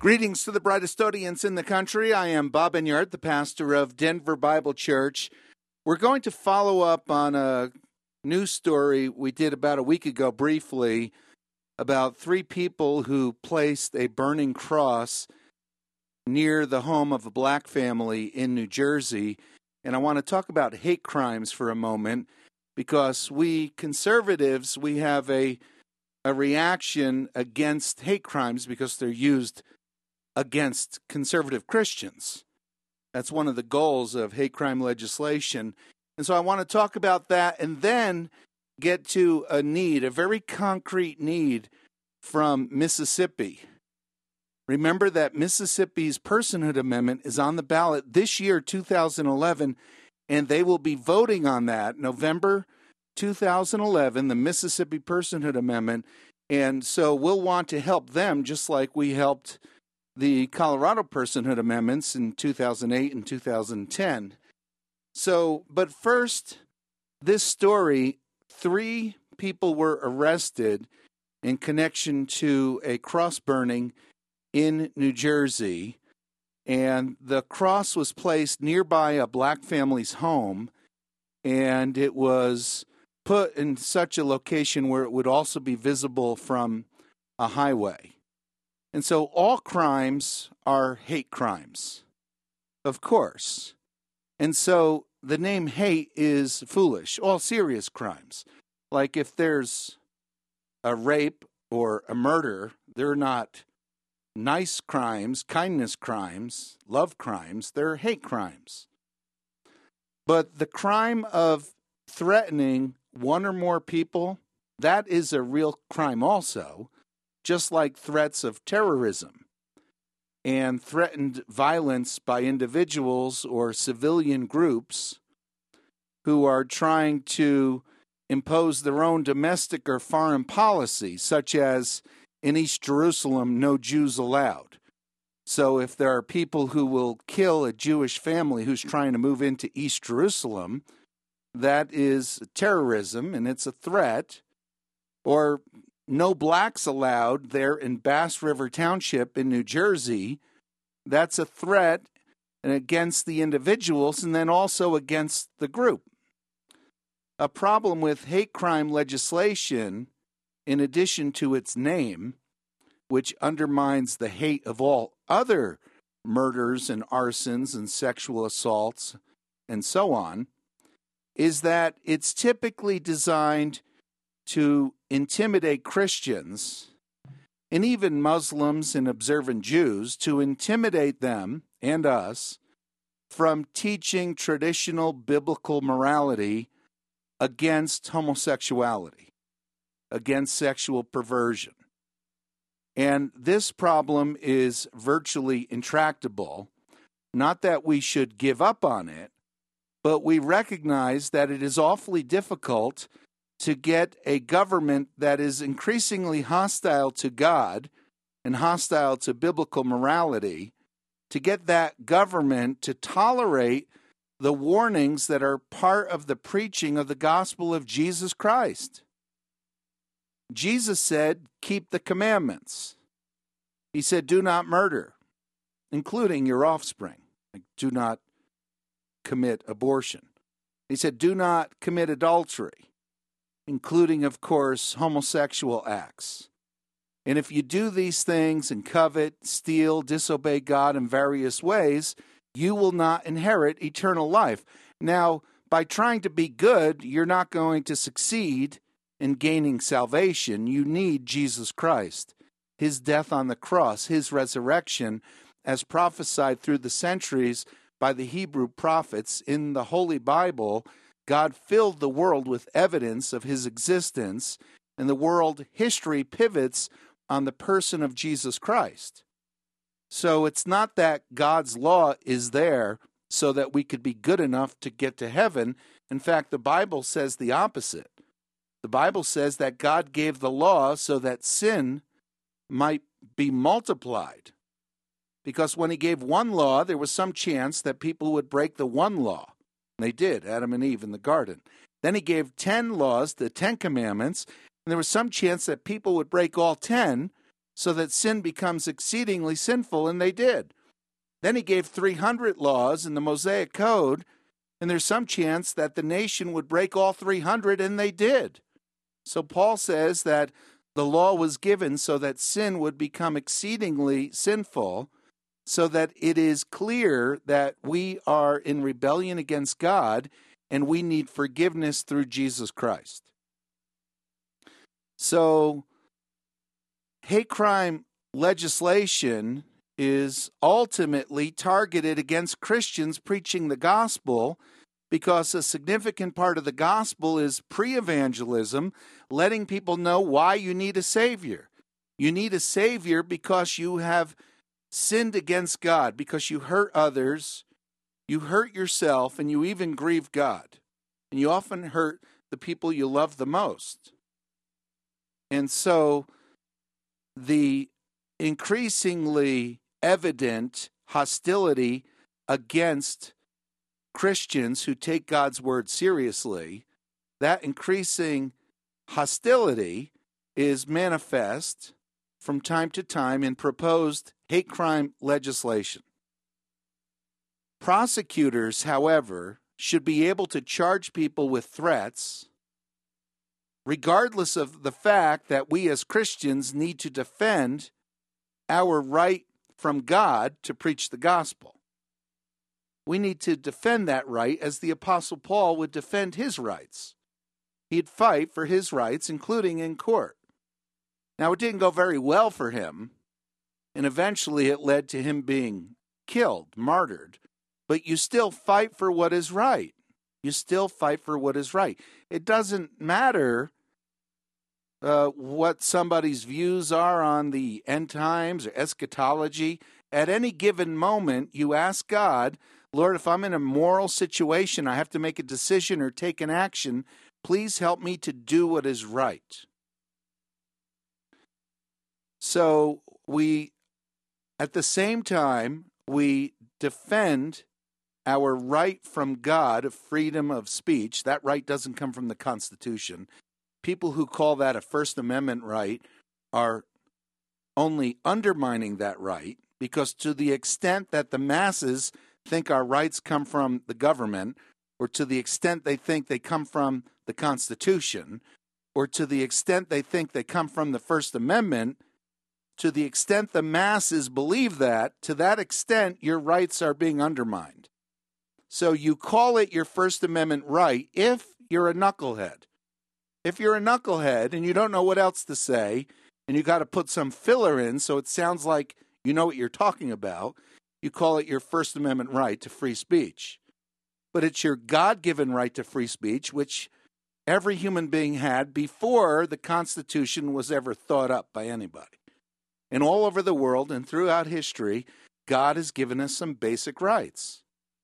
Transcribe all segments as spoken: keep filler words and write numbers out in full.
Greetings to the brightest audience in the country. I am Bob Enyart, the pastor of Denver Bible Church. We're going to follow up on a news story we did about a week ago briefly about three people who placed a burning cross near the home of a black family in New Jersey. And I want to talk about hate crimes for a moment because we conservatives, we have a, a reaction against hate crimes because they're used against conservative Christians. That's one of the goals of hate crime legislation. And so I want to talk about that and then get to a need, a very concrete need from Mississippi. Remember that Mississippi's Personhood Amendment is on the ballot this year, two thousand eleven, and they will be voting on that November two thousand eleven, the Mississippi Personhood Amendment. And so we'll want to help them just like we helped the Colorado Personhood Amendments in two thousand eight and two thousand ten. So, but first, this story, three people were arrested in connection to a cross burning in New Jersey, and the cross was placed nearby a black family's home, and it was put in such a location where it would also be visible from a highway. And so all crimes are hate crimes, of course. And so the name hate is foolish. All serious crimes, like if there's a rape or a murder, they're not nice crimes, kindness crimes, love crimes. They're hate crimes. But the crime of threatening one or more people, that is a real crime also, just like threats of terrorism and threatened violence by individuals or civilian groups who are trying to impose their own domestic or foreign policy, such as in East Jerusalem, no Jews allowed. So if there are people who will kill a Jewish family who's trying to move into East Jerusalem, that is terrorism and it's a threat. Or no blacks allowed there in Bass River Township in New Jersey, that's a threat and against the individuals and then also against the group. A problem with hate crime legislation, in addition to its name, which undermines the hate of all other murders and arsons and sexual assaults and so on, is that it's typically designed to intimidate Christians and even Muslims and observant Jews, to intimidate them and us from teaching traditional biblical morality against homosexuality, against sexual perversion. And this problem is virtually intractable. Not that we should give up on it, but we recognize that it is awfully difficult to get a government that is increasingly hostile to God and hostile to biblical morality, to get that government to tolerate the warnings that are part of the preaching of the gospel of Jesus Christ. Jesus said, keep the commandments. He said, do not murder, including your offspring. Like, do not commit abortion. He said, do not commit adultery, including, of course, homosexual acts. And if you do these things and covet, steal, disobey God in various ways, you will not inherit eternal life. Now, by trying to be good, you're not going to succeed in gaining salvation. You need Jesus Christ, his death on the cross, his resurrection, as prophesied through the centuries by the Hebrew prophets in the Holy Bible. God filled the world with evidence of his existence, and the world history pivots on the person of Jesus Christ. So it's not that God's law is there so that we could be good enough to get to heaven. In fact, the Bible says the opposite. The Bible says that God gave the law so that sin might be multiplied. Because when he gave one law, there was some chance that people would break the one law. They did, Adam and Eve in the garden. Then he gave ten laws, the Ten Commandments, and there was some chance that people would break all ten, so that sin becomes exceedingly sinful, and they did. Then he gave three hundred laws in the Mosaic Code, and there's some chance that the nation would break all three hundred, and they did. So Paul says that the law was given so that sin would become exceedingly sinful, so that it is clear that we are in rebellion against God and we need forgiveness through Jesus Christ. So, hate crime legislation is ultimately targeted against Christians preaching the gospel, because a significant part of the gospel is pre-evangelism, letting people know why you need a Savior. You need a Savior because you have sinned against God, because you hurt others, you hurt yourself, and you even grieve God. And you often hurt the people you love the most. And so the increasingly evident hostility against Christians who take God's word seriously, that increasing hostility is manifest from time to time in proposed hate crime legislation. Prosecutors, however, should be able to charge people with threats, regardless of the fact that we as Christians need to defend our right from God to preach the gospel. We need to defend that right as the Apostle Paul would defend his rights. He'd fight for his rights, including in court. Now, it didn't go very well for him, and eventually it led to him being killed, martyred. But you still fight for what is right. You still fight for what is right. It doesn't matter uh, what somebody's views are on the end times or eschatology. At any given moment, you ask God, Lord, if I'm in a moral situation, I have to make a decision or take an action, please help me to do what is right. So we, at the same time, we defend our right from God of freedom of speech. That right doesn't come from the Constitution. People who call that a First Amendment right are only undermining that right, because to the extent that the masses think our rights come from the government, or to the extent they think they come from the Constitution, or to the extent they think they come from the First Amendment, to the extent the masses believe that, to that extent your rights are being undermined. So you call it your First Amendment right if you're a knucklehead. If you're a knucklehead and you don't know what else to say, and you got to put some filler in so it sounds like you know what you're talking about, you call it your First Amendment right to free speech. But it's your God-given right to free speech, which every human being had before the Constitution was ever thought up by anybody. And all over the world and throughout history, God has given us some basic rights.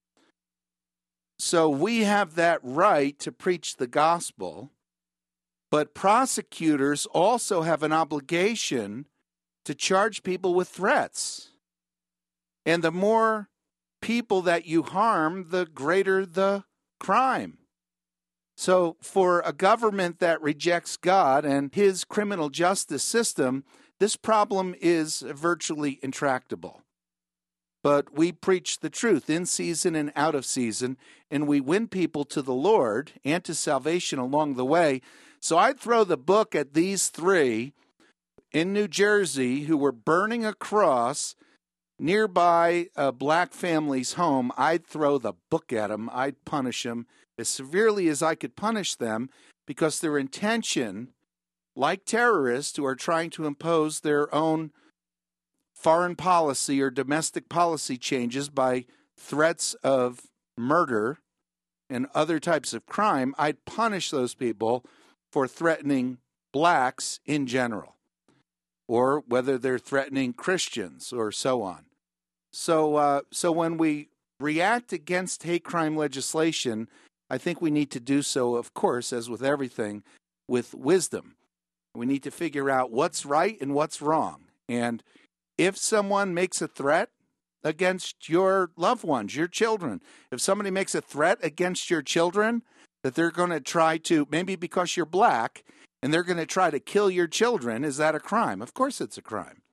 So we have that right to preach the gospel, but prosecutors also have an obligation to charge people with threats. And the more people that you harm, the greater the crime. So for a government that rejects God and his criminal justice system, this problem is virtually intractable. But we preach the truth in season and out of season, and we win people to the Lord and to salvation along the way. So I'd throw the book at these three in New Jersey who were burning a cross nearby a black family's home. I'd throw the book at them. I'd punish them as severely as I could punish them, because their intention, like terrorists who are trying to impose their own foreign policy or domestic policy changes by threats of murder and other types of crime, I'd punish those people for threatening blacks in general, or whether they're threatening Christians or so on. So, uh, so when we react against hate crime legislation, I think we need to do so, of course, as with everything, with wisdom. We need to figure out what's right and what's wrong. And if someone makes a threat against your loved ones, your children, if somebody makes a threat against your children that they're going to try to, maybe because you're black, and they're going to try to kill your children, is that a crime? Of course it's a crime.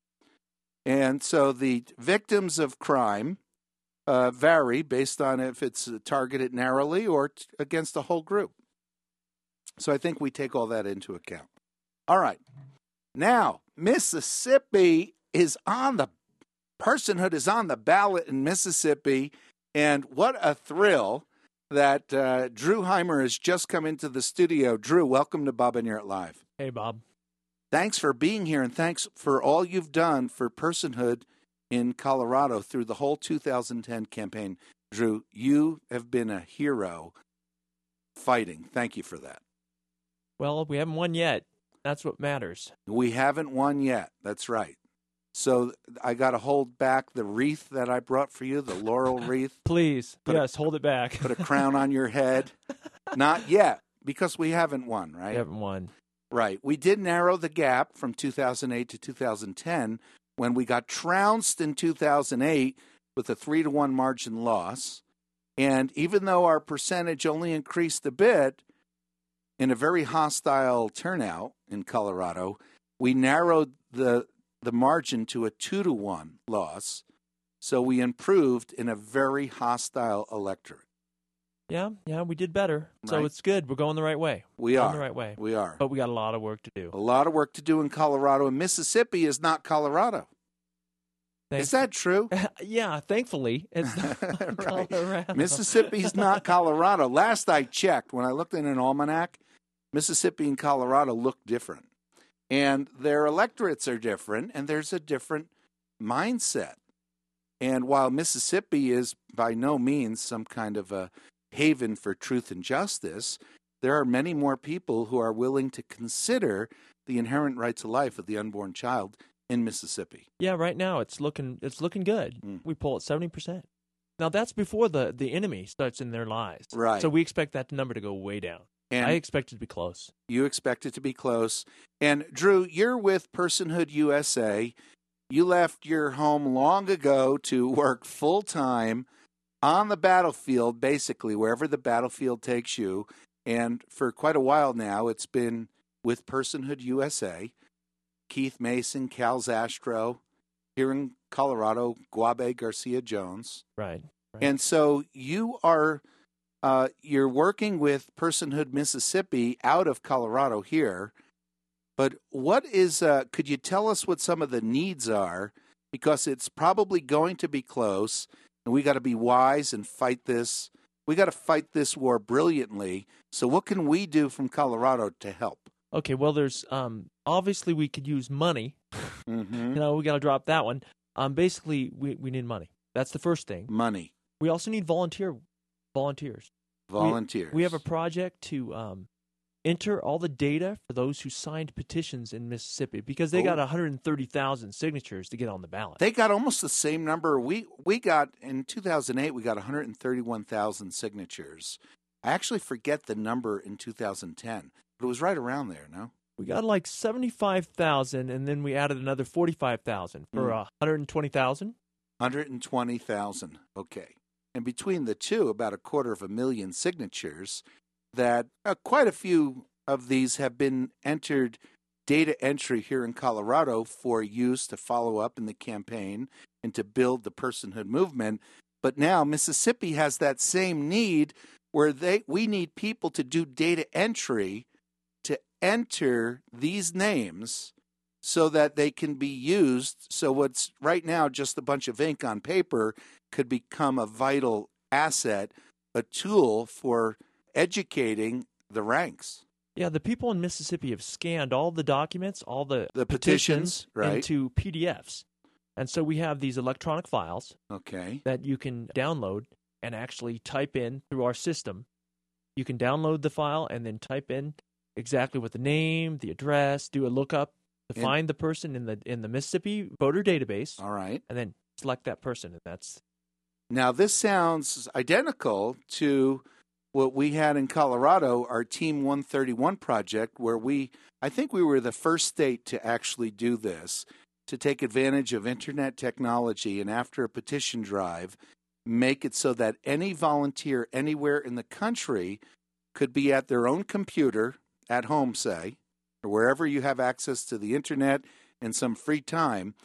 And so the victims of crime uh, vary based on if it's targeted narrowly or t- against a whole group. So I think we take all that into account. All right. Now, Mississippi is on the, personhood is on the ballot in Mississippi. And what a thrill that uh, Drew Heimer has just come into the studio. Drew, welcome to Bob and Yurt Live. Hey, Bob. Thanks for being here, and thanks for all you've done for personhood in Colorado through the whole two thousand ten campaign. Drew, you have been a hero fighting. Thank you for that. Well, we haven't won yet. That's what matters. We haven't won yet. That's right. So I got to hold back the wreath that I brought for you, the laurel wreath. Please. Put yes, a, hold it back. Put a crown on your head. Not yet, because we haven't won, right? We haven't won. Right. We did narrow the gap from two thousand eight to two thousand ten when we got trounced in two thousand eight with a three to one margin loss. And even though our percentage only increased a bit in a very hostile turnout in Colorado, we narrowed the the margin to a two to one loss. So we improved in a very hostile electorate. Yeah, yeah, we did better. So Right. it's good. We're going the right way. We Going are. the right way. We are. But we got a lot of work to do. A lot of work to do in Colorado, and Mississippi is not Colorado. Thanks. Is that true? Yeah, thankfully, it's not Right. Colorado. Mississippi's not Colorado. Last I checked, when I looked in an almanac, Mississippi and Colorado look different. And their electorates are different, and there's a different mindset. And while Mississippi is by no means some kind of a haven for truth and justice, there are many more people who are willing to consider the inherent right to life of the unborn child in Mississippi. Yeah, right now it's looking it's looking good. Mm. We pull at seventy percent. Now that's before the, the enemy starts in their lives. Right. So we expect that number to go way down. And I expect it to be close. you expect it to be close. And Drew, you're with Personhood U S A. You left your home long ago to work full time on the battlefield, basically, wherever the battlefield takes you. And for quite a while now, it's been with Personhood U S A. Keith Mason, Cal Zastro, here in Colorado, Guabe Garcia Jones. Right. right. And so you are uh, you're working with Personhood Mississippi out of Colorado here. But what is, uh, could you tell us what some of the needs are? Because it's probably going to be close, and we got to be wise and fight this. We got to fight this war brilliantly. So what can we do from Colorado to help? Okay, well, there's um, obviously we could use money. Mm-hmm. You know, we got to drop that one. Um, basically, we, we need money. That's the first thing. Money. We also need volunteer volunteers. Volunteers. We, we have a project to um, enter all the data for those who signed petitions in Mississippi because they Oh. got one hundred thirty thousand signatures to get on the ballot. They got almost the same number. We we got, in two thousand eight, we got one hundred thirty-one thousand signatures. I actually forget the number in two thousand ten, but it was right around there, no? We got like seventy-five thousand, and then we added another forty-five thousand for Mm. uh, one hundred twenty thousand. one hundred twenty thousand. Okay. And between the two, about a quarter of a million signatures that uh, quite a few of these have been entered data entry here in Colorado for use to follow up in the campaign and to build the personhood movement. But now Mississippi has that same need where they we need people to do data entry to enter these names so that they can be used. So what's right now just a bunch of ink on paper could become a vital asset, a tool for educating the ranks. Yeah, the people in Mississippi have scanned all the documents, all the, The petitions, right. into P D Fs. And so we have these electronic files Okay. that you can download and actually type in through our system. You can download the file and then type in exactly what the name, the address, do a lookup to And- find the person in the in the Mississippi voter database, All right. and then select that person. And that's Now, this sounds identical to what we had in Colorado, our Team one thirty-one project, where we, I think we were the first state to actually do this, to take advantage of internet technology and after a petition drive, make it so that any volunteer anywhere in the country could be at their own computer, at home, say, or wherever you have access to the internet and some free time.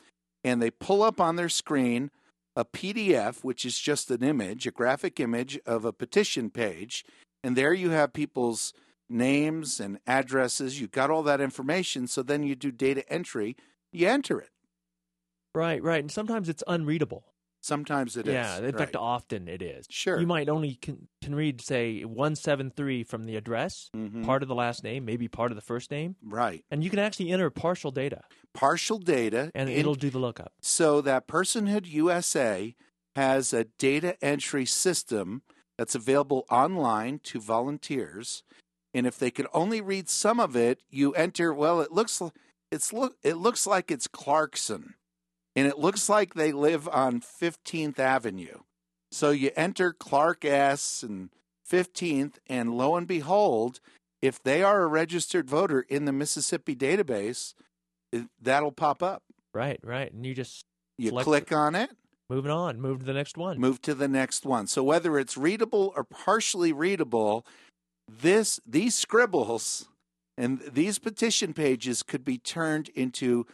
and they pull up on their screen a P D F, which is just an image, a graphic image of a petition page. And there you have people's names and addresses. You've got all that information. So then you do data entry. You enter it. Right, right. And sometimes it's unreadable. Sometimes it yeah, is. in right. fact, often it is. Sure. You might only can, can read, say, one seventy-three from the address, Mhm. part of the last name, maybe part of the first name. Right. And you can actually enter partial data. Partial data. And in- it'll do the lookup. So that Personhood U S A has a data entry system that's available online to volunteers. And if they could only read some of it, you enter, well, it looks it's look it looks like it's Clarkson. And it looks like they live on fifteenth Avenue. So you enter Clark S and fifteenth, and lo and behold, if they are a registered voter in the Mississippi database, it, that'll pop up. Right, right. And you just You select click on it, moving on, move to the next one. move to the next one. So whether it's readable or partially readable, this these scribbles and these petition pages could be turned into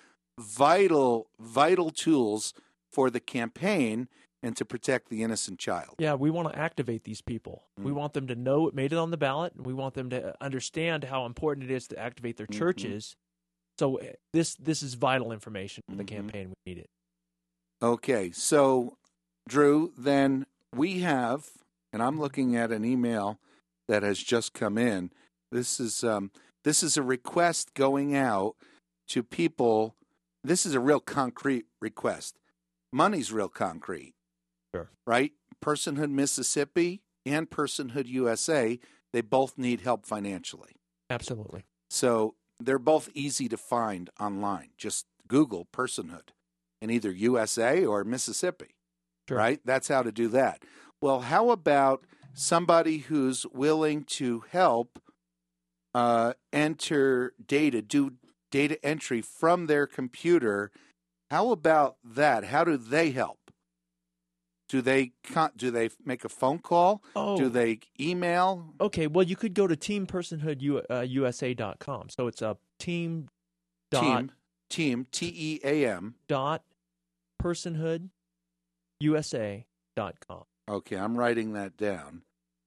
vital, vital tools for the campaign and to protect the innocent child. Yeah, we want to activate these people. Mm. We want them to know it made it on the ballot. We want them to understand how important it is to activate their Mhm. churches. So uh, this this is vital information for the Mhm. campaign. We need it. Okay, so Drew, then we have, and I'm looking at an email that has just come in. This is um, this is a request going out to people. This is a real concrete request. Money's real concrete. Sure. Right? Personhood Mississippi and Personhood U S A, they both need help financially. Absolutely. So they're both easy to find online. Just Google Personhood in either U S A or Mississippi. Sure. Right? That's how to do that. Well, how about somebody who's willing to help uh, enter data, do data entry from their computer? How about that? How do they help? Do they con- do they make a phone call? Oh. Do they email? Okay, well, you could go to team personhood u s a dot com. So it's a team dot Team, team, T E A M. dot personhood u s a dot com. Okay, I'm writing that down.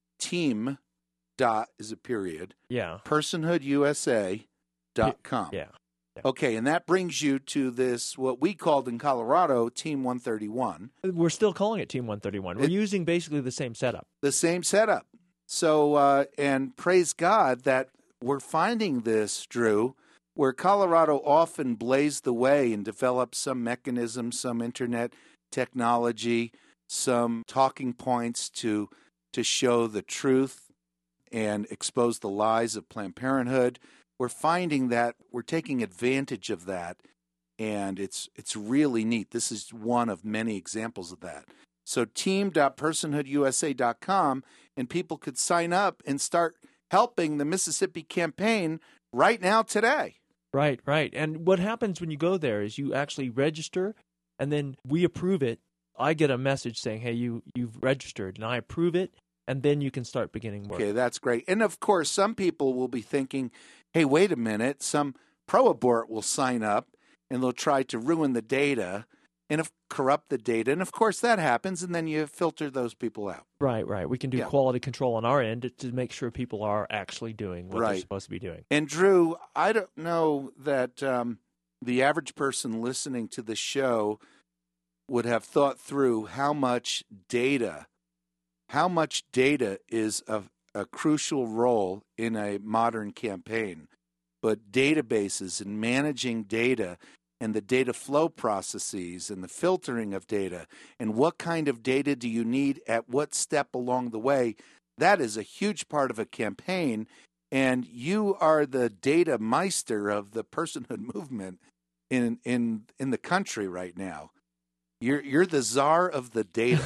Team dot is a period. Yeah. personhood u s a dot com. Yeah. Yeah. Okay, and that brings you to this, what we called in Colorado, Team one thirty-one. We're still calling it Team one thirty-one. We're It- using basically the same setup. The same setup. So, uh, and praise God that we're finding this, Drew, where Colorado often blazed the way and developed some mechanism, some internet technology, some talking points to to show the truth and expose the lies of Planned Parenthood. We're finding that we're taking advantage of that, and it's it's really neat. This is one of many examples of that. So team dot personhood u s a dot com, and people could sign up and start helping the Mississippi campaign right now today. Right, right. And what happens when you go there is you actually register, and then we approve it. I get a message saying, hey, you, you've registered, and I approve it, and then you can start beginning work. Okay, that's great. And of course, some people will be thinking, hey, wait a minute, some pro-abort will sign up, and they'll try to ruin the data and if, corrupt the data. And of course, that happens, and then you filter those people out. Right, right. We can do Yeah. quality control on our end to, to make sure people are actually doing what they're Right. supposed to be doing. And Drew, I don't know that um, the average person listening to the show would have thought through how much data, how much data is a, a crucial role in a modern campaign. But databases and managing data and the data flow processes and the filtering of data and what kind of data do you need at what step along the way, that is a huge part of a campaign. And you are the data meister of the personhood movement in in in the country right now. You're you're the czar of the data.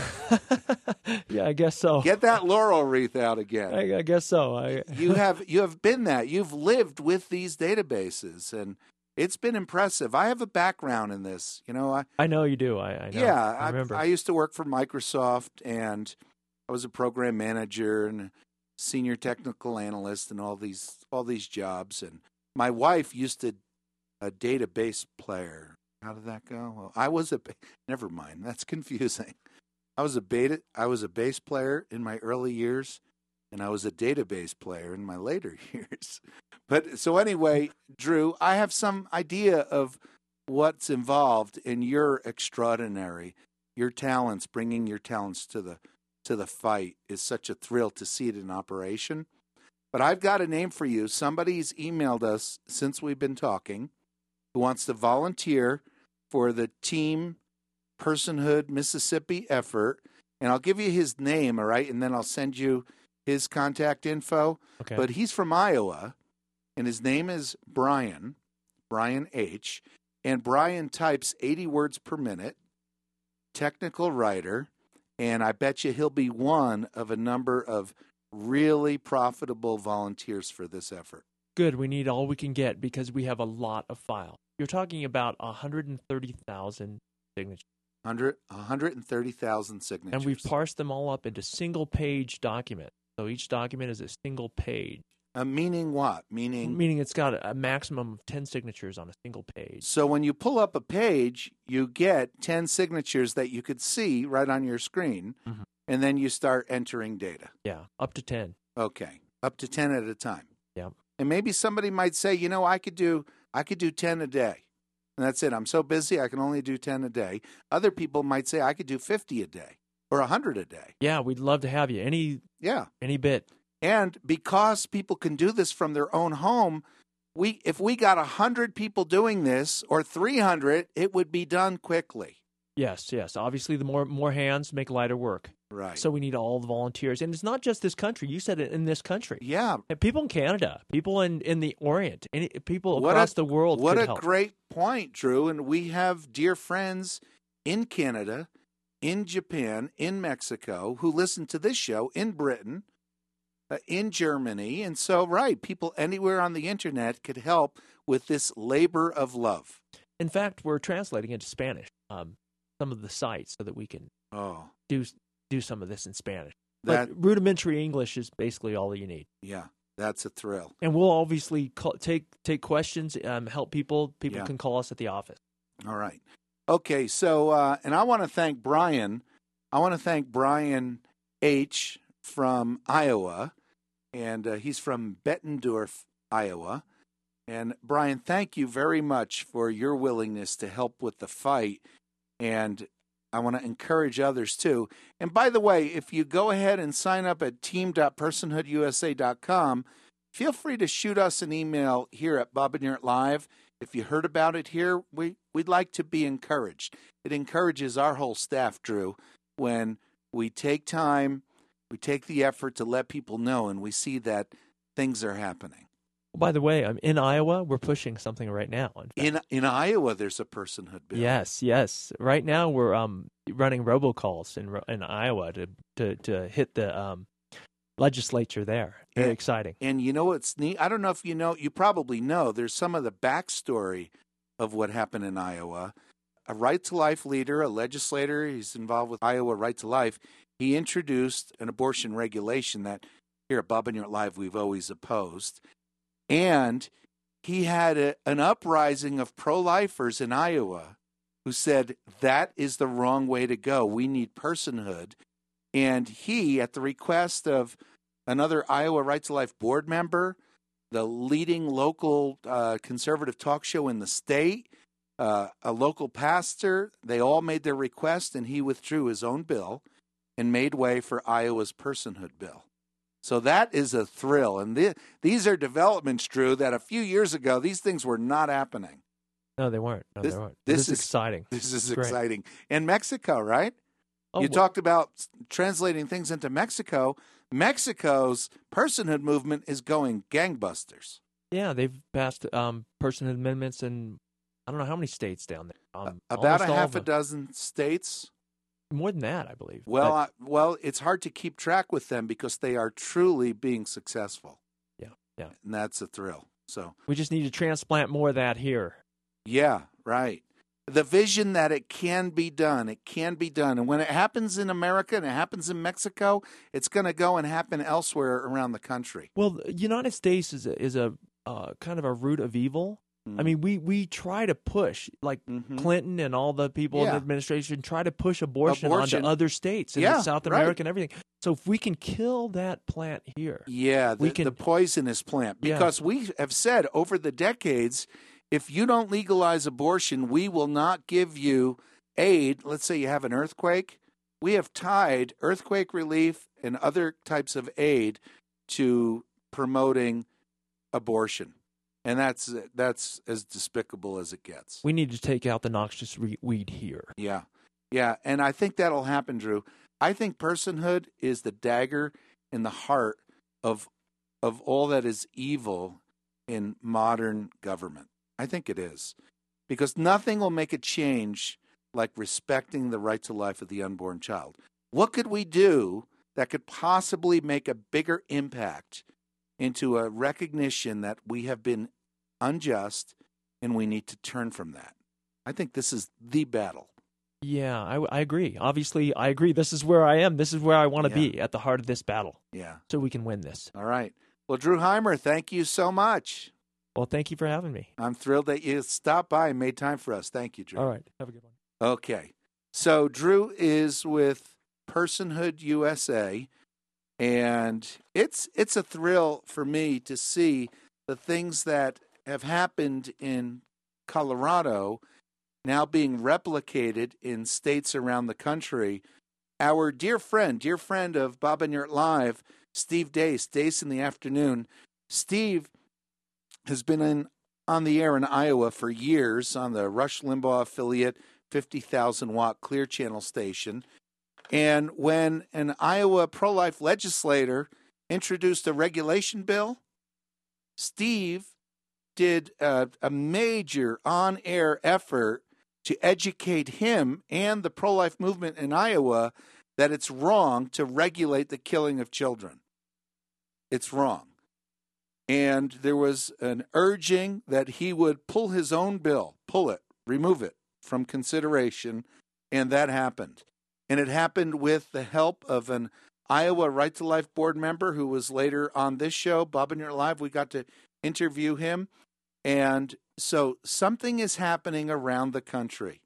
Yeah, I guess so. Get that laurel wreath out again. I, I guess so. I, you have you have been that. You've lived with these databases, and it's been impressive. I have a background in this. You know, I I know you do. I, I know. yeah, I remember. I, I used to work for Microsoft, and I was a program manager and senior technical analyst, and all these all these jobs. And my wife used to a database player. How did that go? Well, I was a never mind. That's confusing. I was a beta. I was a bass player in my early years, and I was a database player in my later years. But so anyway, Drew, I have some idea of what's involved in your extraordinary, your talents, bringing your talents to the to the fight is such a thrill to see it in operation. But I've got a name for you. Somebody's emailed us since we've been talking who wants to volunteer for the Team Personhood Mississippi effort. And I'll give you his name, all right? And then I'll send you his contact info. Okay. But he's from Iowa, and his name is Brian, Brian H. And Brian types eighty words per minute, technical writer, and I bet you he'll be one of a number of really profitable volunteers for this effort. Good. We need all we can get because we have a lot of files. You're talking about one hundred thirty thousand signatures. one hundred, one hundred thirty thousand signatures. And we've parsed them all up into single-page documents. So each document is a single page. Uh, meaning what? Meaning? Meaning it's got a maximum of ten signatures on a single page. So when you pull up a page, you get ten signatures that you could see right on your screen, mm-hmm. and then you start entering data. Yeah, up to ten. Okay, up to ten at a time. Yeah. And maybe somebody might say, you know, I could do I could do ten a day. And that's it. I'm so busy, I can only do ten a day. Other people might say I could do fifty a day or one hundred a day. Yeah, we'd love to have you. Any Yeah. Any bit. And because people can do this from their own home, we if we got one hundred people doing this or three hundred, it would be done quickly. Yes, yes. Obviously, the more more hands make lighter work. Right. So we need all the volunteers. And it's not just this country. You said it in this country. Yeah. And people in Canada, people in, in the Orient, any, people what across a, the world What could a help. great point, Drew. And we have dear friends in Canada, in Japan, in Mexico, who listen to this show, in Britain, uh, in Germany. And so, right, people anywhere on the internet could help with this labor of love. In fact, we're translating into Spanish, um, some of the sites so that we can oh. do do some of this in Spanish. That, but rudimentary English is basically all you need. Yeah, that's a thrill. And we'll obviously call, take take questions, um, help people. People yeah. can call us at the office. All right. Okay, so, uh, and I want to thank Brian. I want to thank Brian H. from Iowa, and uh, he's from Bettendorf, Iowa. And Brian, thank you very much for your willingness to help with the fight. And I want to encourage others too. And by the way, if you go ahead and sign up at team dot personhood u s a dot com, feel free to shoot us an email here at Bob and Yurt Live. If you heard about it here, we, we'd like to be encouraged. It encourages our whole staff, Drew, when we take time, we take the effort to let people know, and we see that things are happening. By the way, I'm in Iowa. We're pushing something right now. In in, in Iowa, there's a personhood bill. Yes, yes. Right now, we're um, running robocalls in in Iowa to to, to hit the um, legislature there. Very and, exciting. And you know what's neat? I don't know if you know. You probably know. There's some of the backstory of what happened in Iowa. A Right to Life leader, a legislator, he's involved with Iowa Right to Life. He introduced an abortion regulation that here at Bob and Yurt Live we've always opposed. And he had a, an uprising of pro-lifers in Iowa who said that is the wrong way to go. We need personhood. And he, at the request of another Iowa Right to Life board member, the leading local uh, conservative talk show in the state, uh, a local pastor, they all made their request, and he withdrew his own bill and made way for Iowa's personhood bill. So that is a thrill. And th- these are developments, Drew, that a few years ago, these things were not happening. No, they weren't. No, this, they weren't. This, this is is exciting. This is Great. exciting. And Mexico, right? Oh, you well, talked about translating things into Mexico. Mexico's personhood movement is going gangbusters. Yeah, they've passed um, personhood amendments in, I don't know how many states down there. Um, uh, about a half the, a dozen states. More than that, I believe. Well, but, I, well, it's hard to keep track with them because they are truly being successful. Yeah, yeah. And that's a thrill. So we just need to transplant more of that here. Yeah, right. The vision that it can be done, it can be done. And when it happens in America and it happens in Mexico, it's going to go and happen elsewhere around the country. Well, the United States is a, is a uh, kind of a root of evil. I mean, we, we try to push, like Mm-hmm. Clinton and all the people in Yeah. the administration try to push abortion, Abortion. onto other states in Yeah, South right. America and everything. So if we can kill that plant here, Yeah, the, we can- the poisonous plant. Yeah. Because we have said over the decades, if you don't legalize abortion, we will not give you aid. Let's say you have an earthquake. We have tied earthquake relief and other types of aid to promoting abortion. And that's that's as despicable as it gets. we need to take out the noxious re- weed here. Yeah. Yeah. And I think that'll happen, Drew. I think personhood is the dagger in the heart of of all that is evil in modern government. I think it is. Because nothing will make a change like respecting the right to life of the unborn child. What could we do that could possibly make a bigger impact into a recognition that we have been unjust and we need to turn from that? I think this is the battle. Yeah, I, I agree. Obviously, I agree. This is where I am. This is where I want to Yeah. be, at the heart of this battle, Yeah. so we can win this. All right. Well, Drew Heimer, thank you so much. Well, thank you for having me. I'm thrilled that you stopped by and made time for us. Thank you, Drew. All right. Have a good one. Okay. So Drew is with Personhood U S A, and it's it's a thrill for me to see the things that have happened in Colorado now being replicated in states around the country. Our dear friend, dear friend of Bob and Yurt Live, Steve Deace, Deace in the Afternoon. Steve has been in on the air in Iowa for years on the Rush Limbaugh affiliate fifty thousand watt Clear Channel station. And when an Iowa pro-life legislator introduced a regulation bill, Steve did a, a major on-air effort to educate him and the pro-life movement in Iowa that it's wrong to regulate the killing of children. It's wrong. And there was an urging that he would pull his own bill, pull it, remove it from consideration, and that happened. And it happened with the help of an Iowa Right to Life board member who was later on this show, Bob and Yurt Live. We got to interview him. And so something is happening around the country.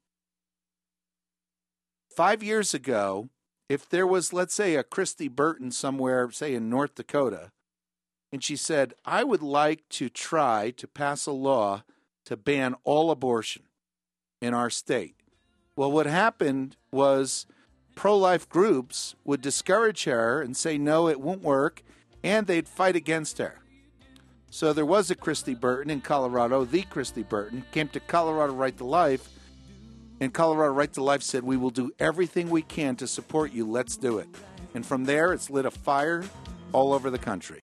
Five years ago, if there was, let's say, a Christy Burton somewhere, say in North Dakota, and she said, I would like to try to pass a law to ban all abortion in our state. Well, what happened was pro-life groups would discourage her and say, no, it won't work, and they'd fight against her. So there was a Christy Burton in Colorado, the Christy Burton, came to Colorado Right to Life, and Colorado Right to Life said, we will do everything we can to support you. Let's do it. And from there, it's lit a fire all over the country.